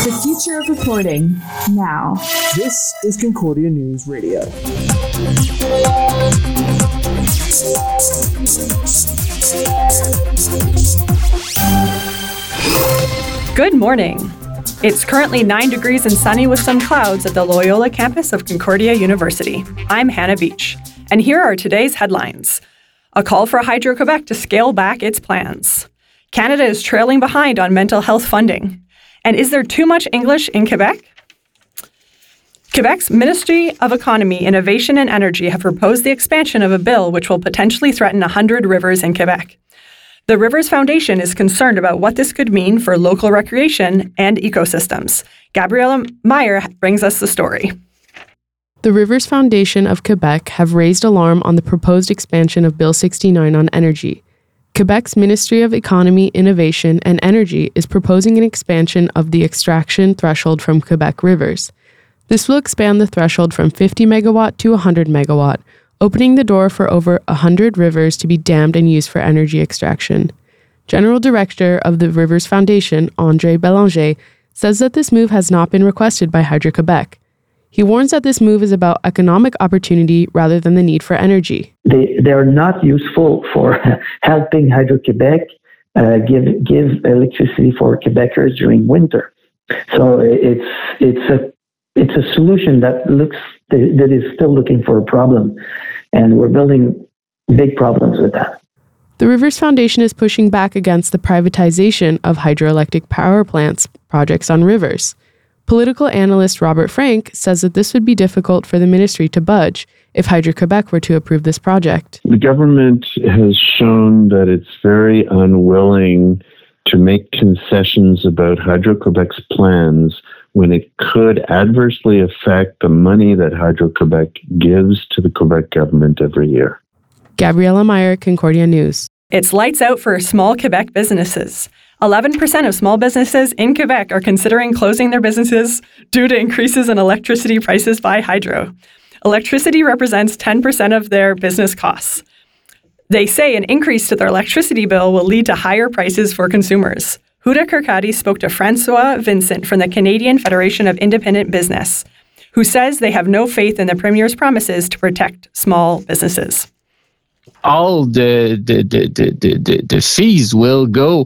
The future of reporting, now. This is Concordia News Radio. Good morning. It's currently 9 degrees and sunny with some clouds at the Loyola campus of Concordia University. I'm Hannah Beach, and here are today's headlines. A call for Hydro-Quebec to scale back its plans. Canada is trailing behind on mental health funding. And is there too much English in Quebec? Quebec's Ministry of Economy, Innovation and Energy have proposed the expansion of a bill which will potentially threaten 100 rivers in Quebec. The Rivers Foundation is concerned about what this could mean for local recreation and ecosystems. Gabriella Meyer brings us the story. The Rivers Foundation of Quebec have raised alarm on the proposed expansion of Bill 69 on energy. Quebec's Ministry of Economy, Innovation and Energy is proposing an expansion of the extraction threshold from Quebec rivers. This will expand the threshold from 50 megawatt to 100 megawatt, opening the door for over 100 rivers to be dammed and used for energy extraction. General Director of the Rivers Foundation, André Bélanger, says that this move has not been requested by Hydro-Quebec. He warns that this move is about economic opportunity rather than the need for energy. They're not useful for helping Hydro-Quebec give electricity for Quebecers during winter. So it's a solution that is still looking for a problem, and we're building big problems with that. The Rivers Foundation is pushing back against the privatization of hydroelectric power plants projects on rivers. Political analyst Robert Frank says that this would be difficult for the ministry to budge if Hydro-Quebec were to approve this project. The government has shown that it's very unwilling to make concessions about Hydro-Quebec's plans when it could adversely affect the money that Hydro-Quebec gives to the Quebec government every year. Gabriella Meyer, Concordia News. It's lights out for small Quebec businesses. 11% of small businesses in Quebec are considering closing their businesses due to increases in electricity prices by Hydro. Electricity represents 10% of their business costs. They say an increase to their electricity bill will lead to higher prices for consumers. Huda Kirkadi spoke to Francois Vincent from the Canadian Federation of Independent Business, who says they have no faith in the Premier's promises to protect small businesses. All the fees will go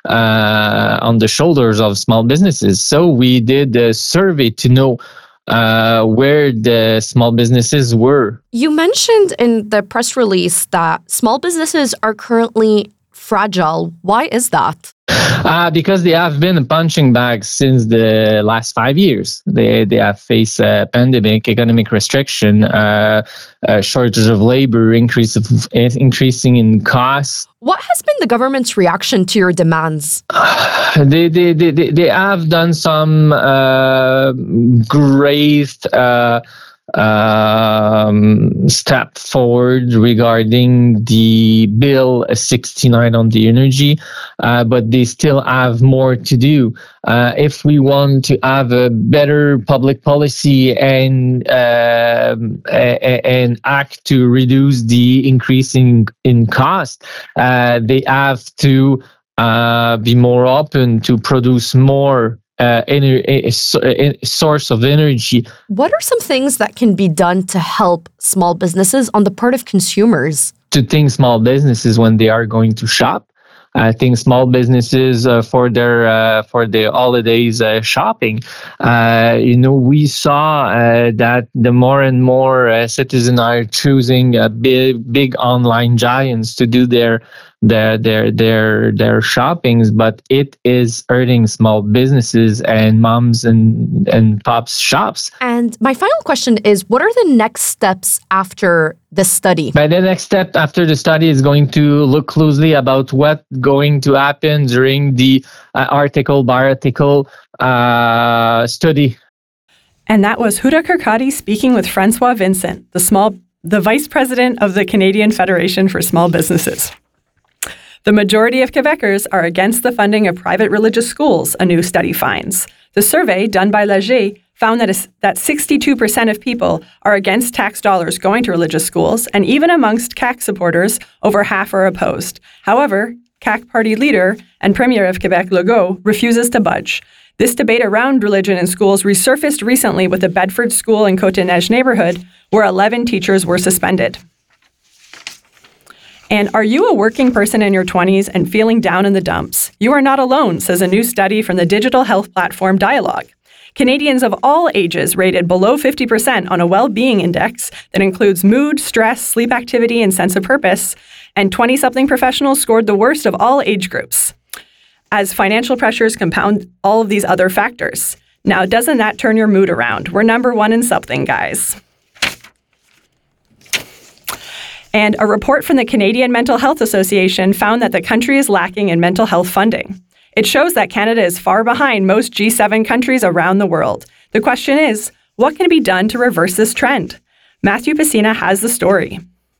on the shoulders of small businesses. So we did a survey to know where the small businesses were. You mentioned in the press release that small businesses are currently fragile. Why is that? Because they have been a punching bag since the last 5 years. They have faced a pandemic, economic restriction, shortage of labor, increasing in costs. What has been the government's reaction to your demands? They have done some great step forward regarding the Bill 69 on the energy, but they still have more to do. If we want to have a better public policy and act to reduce the increasing in cost, they have to be more open to produce more source of energy. What are some things that can be done to help small businesses on the part of consumers? To think small businesses when they are going to shop. I think small businesses for their holidays shopping. We saw that the more and more citizens are choosing big online giants to do their shoppings, but it is hurting small businesses and moms and pops shops. And my final question is, what are the next steps after the study? But the next step after the study is going to look closely about what's going to happen during the article by article study. And that was Huda Kirkadi speaking with Francois Vincent, the Vice President of the Canadian Federation for Small Businesses. The majority of Quebecers are against the funding of private religious schools, a new study finds. The survey done by Leger found that 62% of people are against tax dollars going to religious schools, and even amongst CAQ supporters, over half are opposed. However, CAQ party leader and Premier of Quebec, Legault, refuses to budge. This debate around religion in schools resurfaced recently with a Bedford school in Côte-des-Neiges neighborhood where 11 teachers were suspended. And are you a working person in your 20s and feeling down in the dumps? You are not alone, says a new study from the digital health platform Dialogue. Canadians of all ages rated below 50% on a well-being index that includes mood, stress, sleep activity, and sense of purpose, and 20-something professionals scored the worst of all age groups, as financial pressures compound all of these other factors. Now, doesn't that turn your mood around? We're number one in something, guys. And a report from the Canadian Mental Health Association found that the country is lacking in mental health funding. It shows that Canada is far behind most G7 countries around the world. The question is, what can be done to reverse this trend? Matthew Pacina has the story.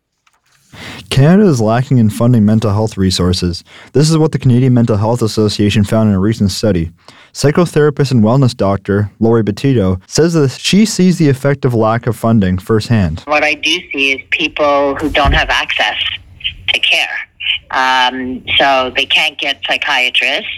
Canada is lacking in funding mental health resources. This is what the Canadian Mental Health Association found in a recent study. Psychotherapist and wellness doctor Lori Betito says that she sees the effect of lack of funding firsthand. What I do see is people who don't have access to care. So they can't get psychiatrists.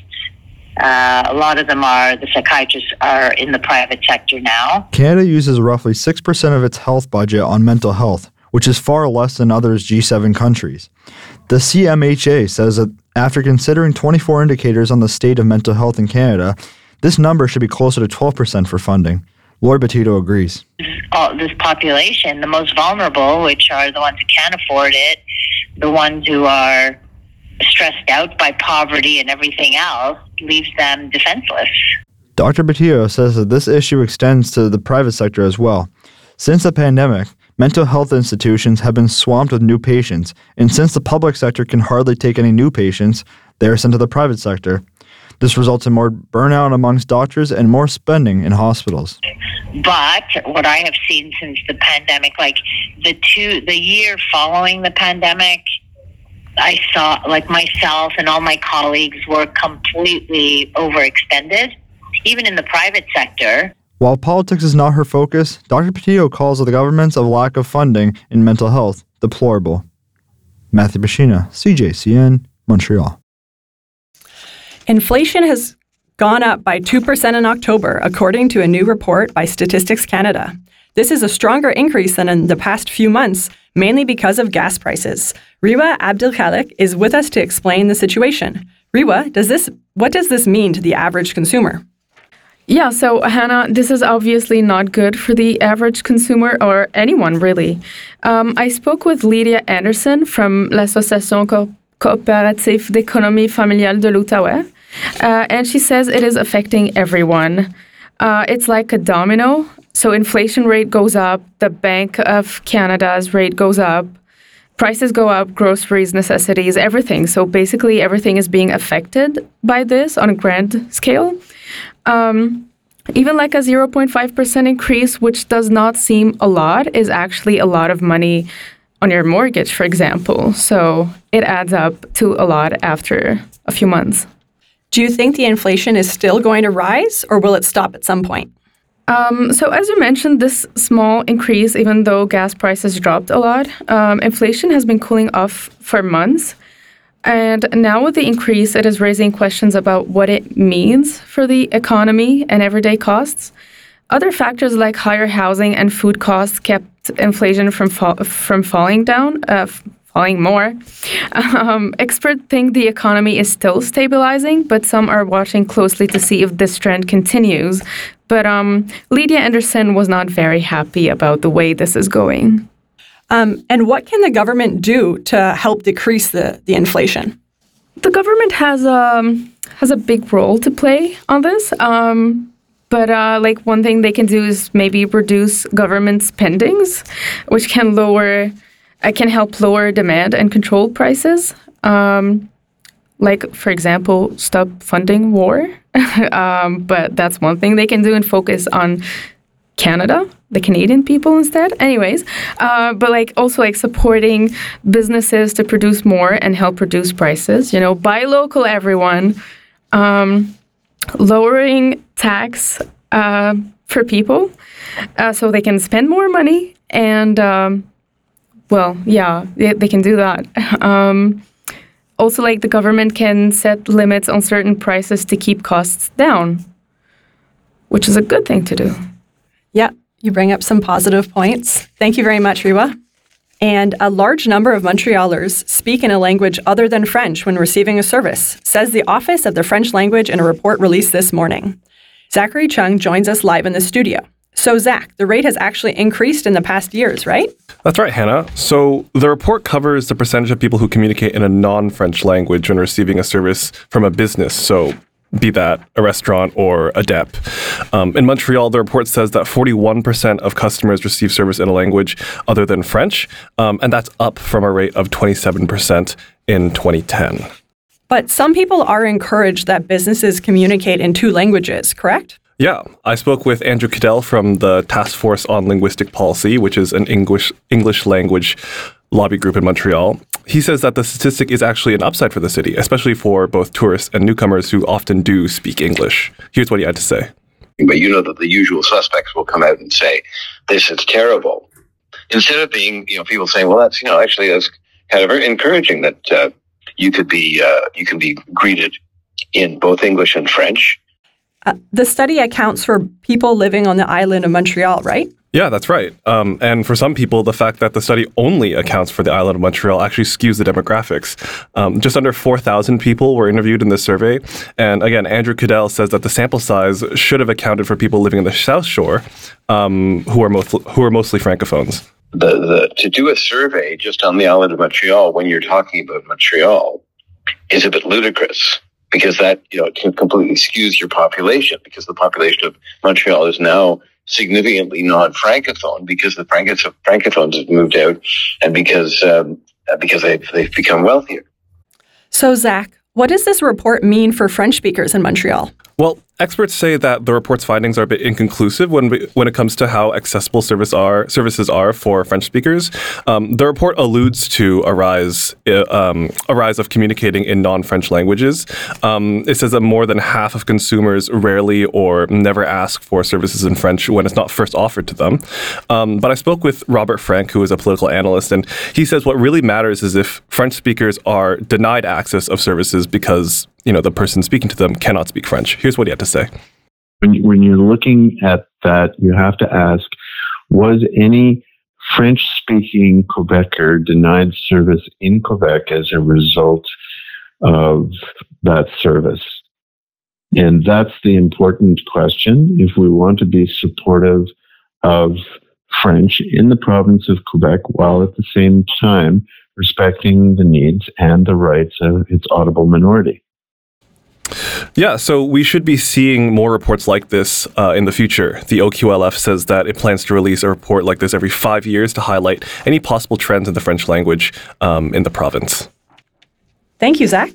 A lot of them the psychiatrists are in the private sector now. Canada uses roughly 6% of its health budget on mental health, which is far less than other G7 countries. The CMHA says that after considering 24 indicators on the state of mental health in Canada, this number should be closer to 12% for funding. Lori Betito agrees. This population, the most vulnerable, which are the ones who can't afford it, the ones who are stressed out by poverty and everything else, leaves them defenseless. Dr. Betito says that this issue extends to the private sector as well. Since the pandemic, mental health institutions have been swamped with new patients, and since the public sector can hardly take any new patients, they are sent to the private sector. This results in more burnout amongst doctors and more spending in hospitals. But what I have seen since the pandemic, like the year following the pandemic, I saw like myself and all my colleagues were completely overextended, even in the private sector. While politics is not her focus, Dr. Petito calls the government's lack of funding in mental health deplorable. Matthew Pacina, CJCN, Montreal. Inflation has gone up by 2% in October, according to a new report by Statistics Canada. This is a stronger increase than in the past few months, mainly because of gas prices. Riwa Abdelkhalik is with us to explain the situation. Riwa, what does this mean to the average consumer? Yeah, so Hannah, this is obviously not good for the average consumer or anyone really. I spoke with Lydia Anderson from l'Association Coopérative d'économie familiale de l'Outaouais, and she says it is affecting everyone. It's like a domino. So inflation rate goes up, the Bank of Canada's rate goes up, prices go up, groceries, necessities, everything. So basically everything is being affected by this on a grand scale. Even like a 0.5% increase, which does not seem a lot, is actually a lot of money on your mortgage, for example. So it adds up to a lot after a few months. Do you think the inflation is still going to rise, or will it stop at some point? So as you mentioned, this small increase, even though gas prices dropped a lot, inflation has been cooling off for months. And now with the increase, it is raising questions about what it means for the economy and everyday costs. Other factors like higher housing and food costs kept inflation from falling more. Experts think the economy is still stabilizing, but some are watching closely to see if this trend continues. But Lydia Anderson was not very happy about the way this is going. And what can the government do to help decrease the inflation? The government has a big role to play on this. But like one thing they can do is maybe reduce government spendings, which can help lower demand and control prices. Like, for example, stop funding war. But that's one thing they can do and focus on Canada, the Canadian people instead. Anyways, but like also like supporting businesses to produce more and help reduce prices. You know, buy local, everyone. Lowering tax for people so they can spend more money and they can do that. Also, like the government can set limits on certain prices to keep costs down. which is a good thing to do. Yeah, you bring up some positive points. Thank you very much, Riwa. And a large number of Montrealers speak in a language other than French when receiving a service, says the Office of the French Language in a report released this morning. Zachary Chung joins us live in the studio. So, Zach, the rate has actually increased in the past years, right? That's right, Hannah. So the report covers the percentage of people who communicate in a non-French language when receiving a service from a business. So be that a restaurant or a DEP. In Montreal, the report says that 41% of customers receive service in a language other than French, and that's up from a rate of 27% in 2010. But some people are encouraged that businesses communicate in two languages, correct? Yeah, I spoke with Andrew Cadell from the Task Force on Linguistic Policy, which is an English language lobby group in Montreal. He says that the statistic is actually an upside for the city, especially for both tourists and newcomers who often do speak English. Here's what he had to say. But you know that the usual suspects will come out and say, this is terrible. Instead of being, people saying, well, that's, actually that's kind of very encouraging that you can be greeted in both English and French. The study accounts for people living on the island of Montreal, right? Yeah, that's right. And for some people, the fact that the study only accounts for the island of Montreal actually skews the demographics. Just under 4,000 people were interviewed in this survey. And again, Andrew Cadell says that the sample size should have accounted for people living in the South Shore, who are mostly francophones. To do a survey just on the island of Montreal when you're talking about Montreal is a bit ludicrous, because that completely skews your population, because the population of Montreal is now significantly non-francophone because the francophones have moved out and because they've become wealthier. So, Zach, what does this report mean for French speakers in Montreal? Well, experts say that the report's findings are a bit inconclusive when it comes to how accessible services are for French speakers. The report alludes to a rise of communicating in non-French languages. It says that more than half of consumers rarely or never ask for services in French when it's not first offered to them. But I spoke with Robert Frank, who is a political analyst, and he says what really matters is if French speakers are denied access of services because the person speaking to them cannot speak French. Here's what he had to say. When you're looking at that, you have to ask, was any French-speaking Quebecer denied service in Quebec as a result of that service? And that's the important question if we want to be supportive of French in the province of Quebec, while at the same time respecting the needs and the rights of its audible minority. Yeah, so we should be seeing more reports like this in the future. The OQLF says that it plans to release a report like this every 5 years to highlight any possible trends in the French language in the province. Thank you, Zach.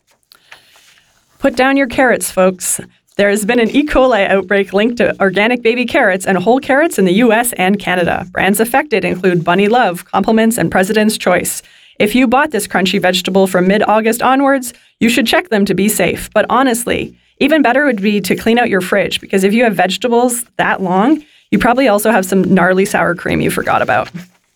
Put down your carrots, folks. There has been an E. coli outbreak linked to organic baby carrots and whole carrots in the U.S. and Canada. Brands affected include Bunny Love, Compliments, and President's Choice. If you bought this crunchy vegetable from mid-August onwards, you should check them to be safe. But honestly, even better would be to clean out your fridge, because if you have vegetables that long, you probably also have some gnarly sour cream you forgot about.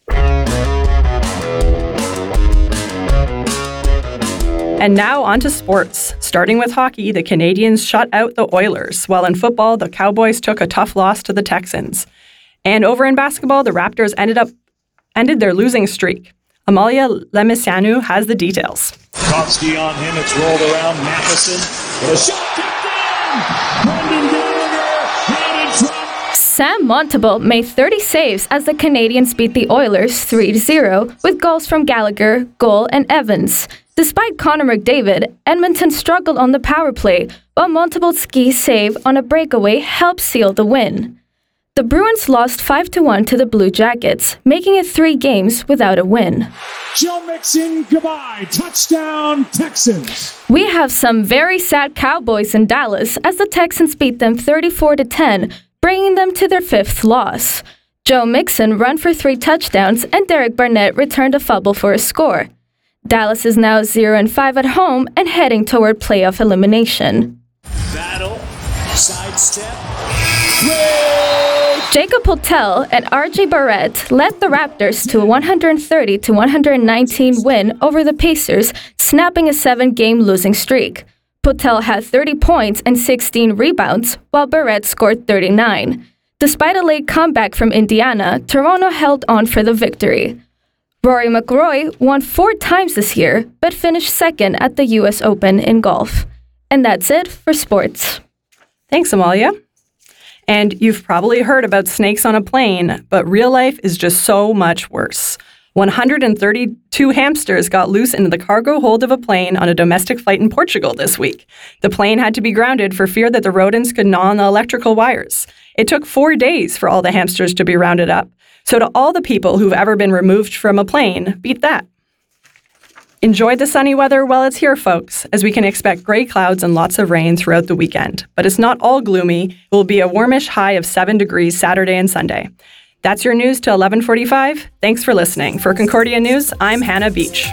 And now on to sports. Starting with hockey, the Canadiens shut out the Oilers, while in football, the Cowboys took a tough loss to the Texans. And over in basketball, the Raptors ended their losing streak. Amalia Lemisianu has the details. Kotsky on him, it's rolled around. Matheson with a shot kicked down. Brendan Gallagher from Sam Montembeault made 30 saves as the Canadiens beat the Oilers 3-0 with goals from Gallagher, Goal, and Evans. Despite Connor McDavid, Edmonton struggled on the power play, while Montembeault's key save on a breakaway helped seal the win. The Bruins lost 5-1 to the Blue Jackets, making it 3 games without a win. Joe Mixon, goodbye. Touchdown, Texans. We have some very sad Cowboys in Dallas as the Texans beat them 34-10, bringing them to their 5th loss. Joe Mixon ran for 3 touchdowns and Derek Barnett returned a fumble for a score. Dallas is now 0-5 at home and heading toward playoff elimination. Battle, sidestep. Jacob Hotel and RJ Barrett led the Raptors to a 130-119 win over the Pacers, snapping a 7-game losing streak. Potel had 30 points and 16 rebounds, while Barrett scored 39. Despite a late comeback from Indiana, Toronto held on for the victory. Rory McIlroy won 4 times this year, but finished second at the U.S. Open in golf. And that's it for sports. Thanks, Amalia. And you've probably heard about snakes on a plane, but real life is just so much worse. 132 hamsters got loose into the cargo hold of a plane on a domestic flight in Portugal this week. The plane had to be grounded for fear that the rodents could gnaw on the electrical wires. It took 4 days for all the hamsters to be rounded up. So to all the people who've ever been removed from a plane, beat that. Enjoy the sunny weather while it's here, folks, as we can expect gray clouds and lots of rain throughout the weekend. But it's not all gloomy. It will be a warmish high of 7 degrees Saturday and Sunday. That's your news till 11:45. Thanks for listening. For Concordia News, I'm Hannah Beach.